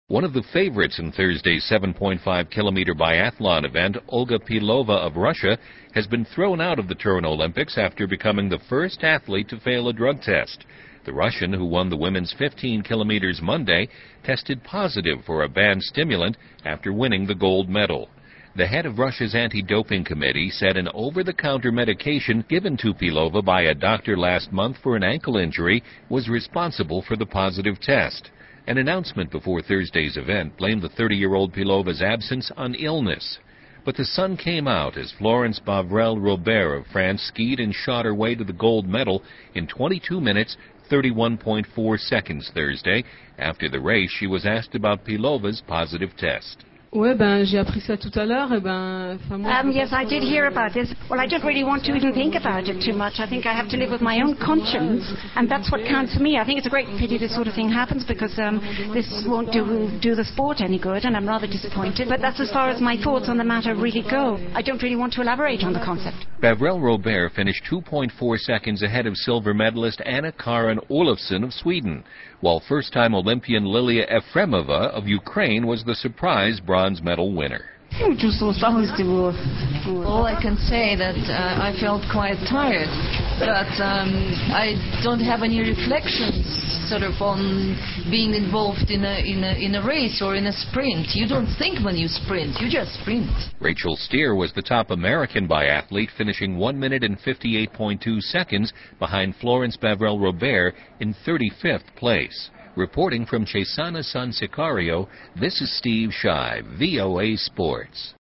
One of the favorites in Thursday's 7.5-kilometer biathlon event, Olga Pilova of Russia, has been thrown out of the Turin Olympics after becoming the first athlete to fail a drug test. The Russian, who won the women's 15 kilometers Monday, tested positive for a banned stimulant after winning the gold medal. The head of Russia's anti-doping committee said an over-the-counter medication given to Pilova by a doctor last month for an ankle injury was responsible for the positive test. An announcement before Thursday's event blamed the 30-year-old Pilova's absence on illness. But the sun came out as Florence Bavrel-Robert of France skied and shot her way to the gold medal in 22 minutes, 31.4 seconds Thursday. After the race, she was asked about Pilova's positive test. Yes, I did hear about this. Well, I don't really want to even think about it too much. I think I have to live with my own conscience, and that's what counts for me. I think it's a great pity this sort of thing happens because this won't do the sport any good, and I'm rather disappointed. But that's as far as my thoughts on the matter really go. I don't really want to elaborate on the concept. Bavrel-Robert finished 2.4 seconds ahead of silver medalist Anna-Karin Olofsson of Sweden, while first-time Olympian Lilia Efremova of Ukraine was the surprise bronze medal winner. All I can say that I felt quite tired, but I don't have any reflections sort of on being involved in a race or in a sprint. You don't think when you sprint, you just sprint. Rachel Steer was the top American biathlete, finishing 1 minute and 58.2 seconds behind Florence Bavrel-Robert in 35th place. Reporting from Cesana San Sicario, this is Steve Shive, VOA Sports.